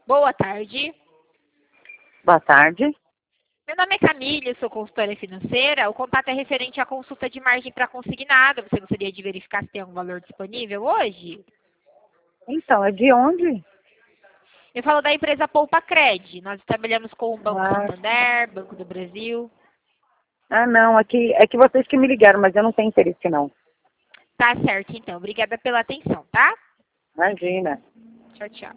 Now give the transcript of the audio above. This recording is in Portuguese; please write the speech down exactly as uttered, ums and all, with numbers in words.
Boa tarde. Boa tarde. Meu nome é Camille, eu sou consultora financeira. O contato é referente à consulta de margem para consignado. Você gostaria de verificar se tem algum valor disponível hoje? Então, é de onde? Eu falo da empresa Poupa Cred. Nós trabalhamos com o Banco Ah, Santander, Banco do Brasil. ah, não, aqui, é que vocês que me ligaram, mas eu não tenho interesse, não. Tá certo, então. Obrigada pela atenção, tá? Imagina. Tchau, tchau.